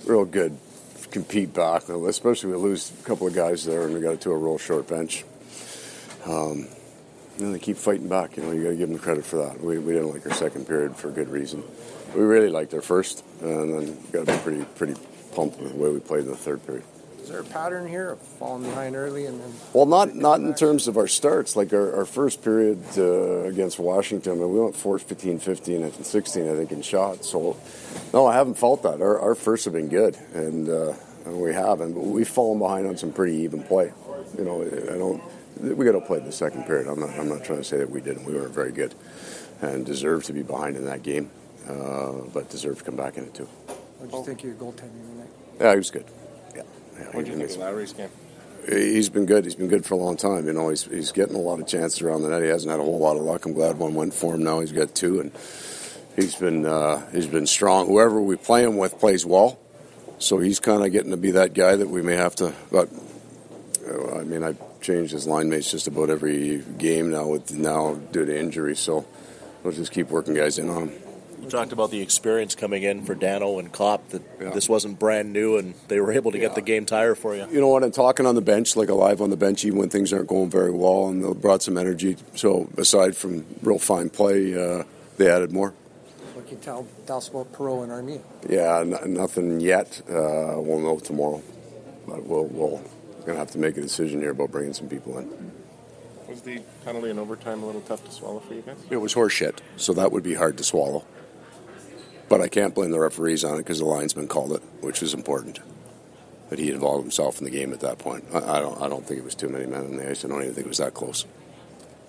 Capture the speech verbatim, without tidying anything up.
real good compete back, especially we lose a couple of guys there and we got it to a real short bench. Um, you know, they keep fighting back. You know, you got to give them credit for that. We, we didn't like our second period for good reason. We really liked our first, and then got to be pretty pretty pumped with the way we played in the third period. Is there a pattern here of falling behind early and then? Well, not not in terms of our starts. Like our, our first period uh, against Washington, I mean, we went four fifteen, fifteen, and sixteen, I think, in shots. So, no, I haven't felt that. Our, our firsts have been good, and, uh, and we haven't. But we've fallen behind on some pretty even play. You know, I don't. We got to play the second period. I'm not. I'm not trying to say that we didn't. We weren't very good, and deserved to be behind in that game, uh, but deserved to come back in it too. What did you think of your goaltending tonight? Yeah, he was good. Yeah. yeah what do you think of Lowry's game? He's been good. He's been good for a long time. You know, he's he's getting a lot of chances around the net. He hasn't had a whole lot of luck. I'm glad one went for him. Now he's got two, and he's been uh, he's been strong. Whoever we play him with plays well, so he's kind of getting to be that guy that we may have to. But I mean, I've changed his line mates just about every game now with now due to injury. So we'll just keep working guys in on him. You talked about the experience coming in for Dano and Kopp, that yeah. this wasn't brand new and they were able to get yeah. the game tire for you. You know what, I'm talking on the bench, like alive on the bench, even when things aren't going very well, and they brought some energy. So aside from real fine play, uh, they added more. What can you tell, tell us about Perreault and Armia? Yeah, n- nothing yet. Uh, we'll know tomorrow. But we'll, we'll, we're going to have to make a decision here about bringing some people in. Was the penalty in overtime a little tough to swallow for you guys? It was horseshit, so that would be hard to swallow. But I can't blame the referees on it because the linesman called it, which was important. But he involved himself in the game at that point. I, I don't. I don't think it was too many men on the ice. I don't even think it was that close.